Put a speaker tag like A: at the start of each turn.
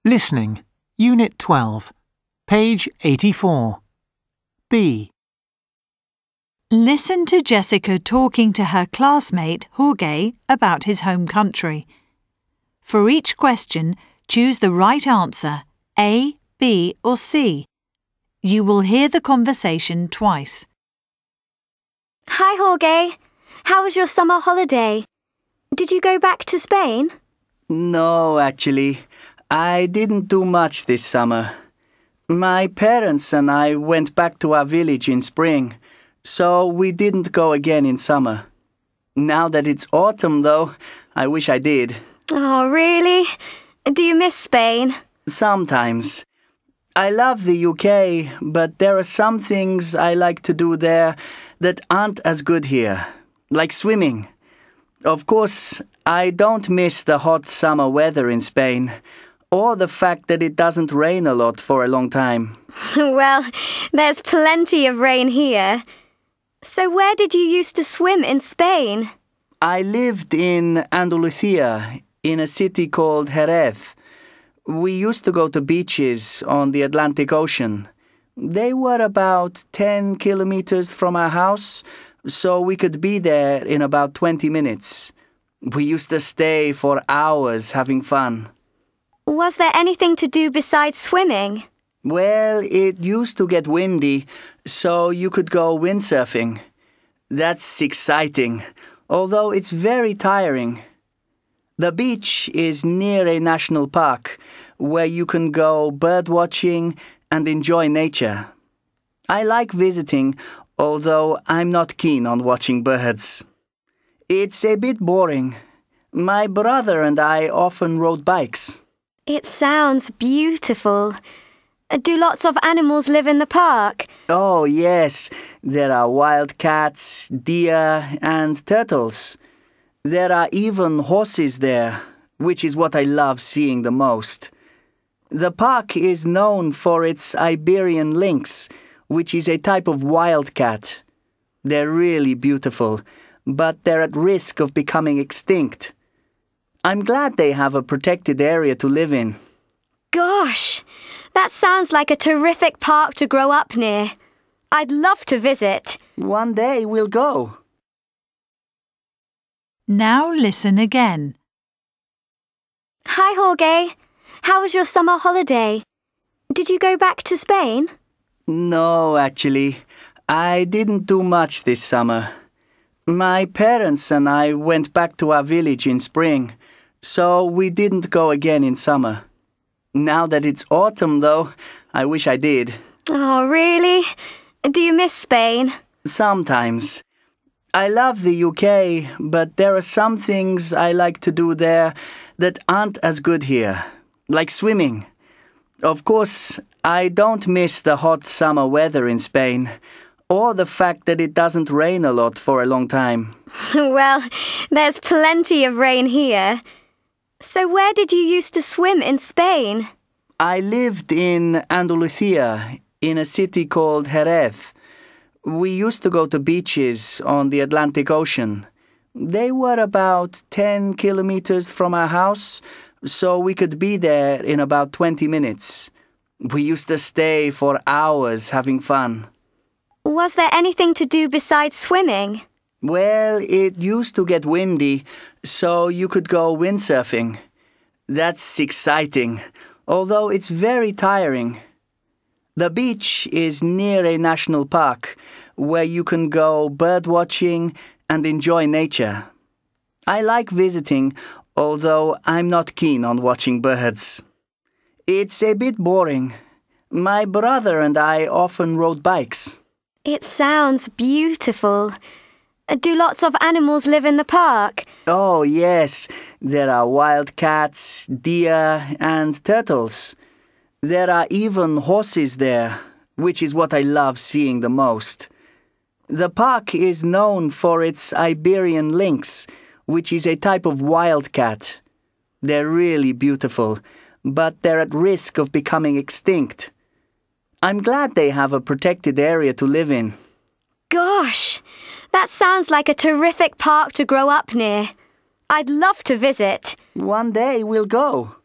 A: Listening, Unit 12, page 84. B.
B: Listen to Jessica talking to her classmate, Jorge, about his home country. For each question, choose the right answer, A, B, or C. You will hear the conversation twice.
C: Hi, Jorge. How was your summer holiday? Did you go back to Spain?
D: No, actually. I didn't do much this summer. My parents and I went back to our village in spring, so we didn't go again in summer. Now that it's autumn, though, I wish I did.
C: Oh, really? Do you miss Spain?
D: Sometimes. I love the UK, but there are some things I like to do there that aren't as good here, like swimming. Of course, I don't miss the hot summer weather in Spain, or the fact that it doesn't rain a lot for a long time.
C: Well, there's plenty of rain here. So where did you used to swim in Spain?
D: I lived in Andalusia, in a city called Jerez. We used to go to beaches on the Atlantic Ocean. They were about 10 kilometers from our house, so we could be there in about 20 minutes. We used to stay for hours having fun.
C: Was there anything to do besides swimming?
D: Well, it used to get windy, so you could go windsurfing. That's exciting, although it's very tiring. The beach is near a national park, where you can go birdwatching and enjoy nature. I like visiting, although I'm not keen on watching birds. It's a bit boring. My brother and I often rode bikes.
C: It sounds beautiful. Do lots of animals live in the park?
D: Oh, yes. There are wild cats, deer, and turtles. There are even horses there, which is what I love seeing the most. The park is known for its Iberian lynx, which is a type of wildcat. They're really beautiful, but they're at risk of becoming extinct. I'm glad they have a protected area to live in.
C: Gosh, that sounds like a terrific park to grow up near. I'd love to visit.
D: One day we'll go.
B: Now listen again.
C: Hi, Jorge. How was your summer holiday? Did you go back to Spain?
D: No, actually. I didn't do much this summer. My parents and I went back to our village in spring, so we didn't go again in summer. Now that it's autumn, though, I wish I did.
C: Oh, really? Do you miss Spain?
D: Sometimes. I love the UK, but there are some things I like to do there that aren't as good here, like swimming. Of course, I don't miss the hot summer weather in Spain, or the fact that it doesn't rain a lot for a long time.
C: Well, there's plenty of rain here. So where did you used to swim in Spain?
D: I lived in Andalusia, in a city called Jerez. We used to go to beaches on the Atlantic Ocean. They were about 10 kilometers from our house, so we could be there in about 20 minutes. We used to stay for hours having fun.
C: Was there anything to do besides swimming?
D: Well, it used to get windy, so you could go windsurfing. That's exciting, although it's very tiring. The beach is near a national park, where you can go birdwatching and enjoy nature. I like visiting, although I'm not keen on watching birds. It's a bit boring. My brother and I often rode bikes.
C: It sounds beautiful. Do lots of animals live in the park?
D: Oh, yes. There are wild cats, deer, and turtles. There are even horses there, which is what I love seeing the most. The park is known for its Iberian lynx, which is a type of wildcat. They're really beautiful, but they're at risk of becoming extinct. I'm glad they have a protected area to live in.
C: Gosh, that sounds like a terrific park to grow up near. I'd love to visit.
D: One day we'll go.